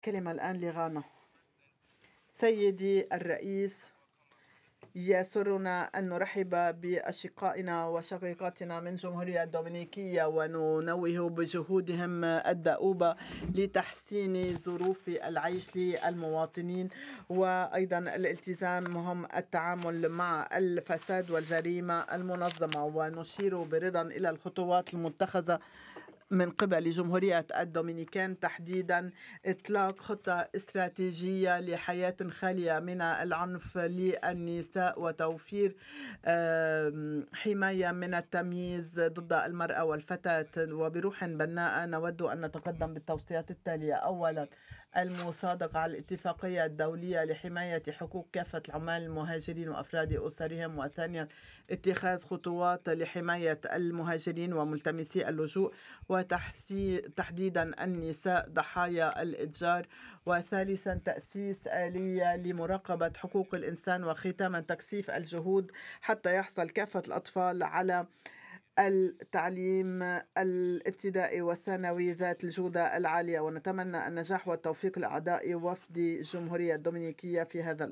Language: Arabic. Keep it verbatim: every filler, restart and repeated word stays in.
كلمة الآن لغانا. سيدي الرئيس، يسرنا أن نرحب بأشقائنا وشقيقاتنا من جمهورية الدومينيكية وننوه بجهودهم الدؤوبة لتحسين ظروف العيش للمواطنين، وأيضا الالتزامهم التعامل مع الفساد والجريمة المنظمة. ونشير برضا إلى الخطوات المتخذة من قبل جمهورية الدومينيكان، تحديدا إطلاق خطة استراتيجية لحياة خالية من العنف للنساء وتوفير حماية من التمييز ضد المرأة والفتاة. وبروح بناءة نود أن نتقدم بالتوصيات التالية: أولا، المصادقة على الاتفاقية الدولية لحماية حقوق كافة العمال المهاجرين وأفراد أسرهم. وثانيا، اتخاذ خطوات لحماية المهاجرين وملتمسي اللجوء وتحديدا النساء ضحايا الإتجار. وثالثا، تأسيس آلية لمراقبة حقوق الإنسان، وختاما تكثيف الجهود حتى يحصل كافة الأطفال على التعليم الابتدائي والثانوي ذات الجودة العالية. ونتمنى النجاح والتوفيق لأعضاء وفد الجمهورية الدومينيكية في هذا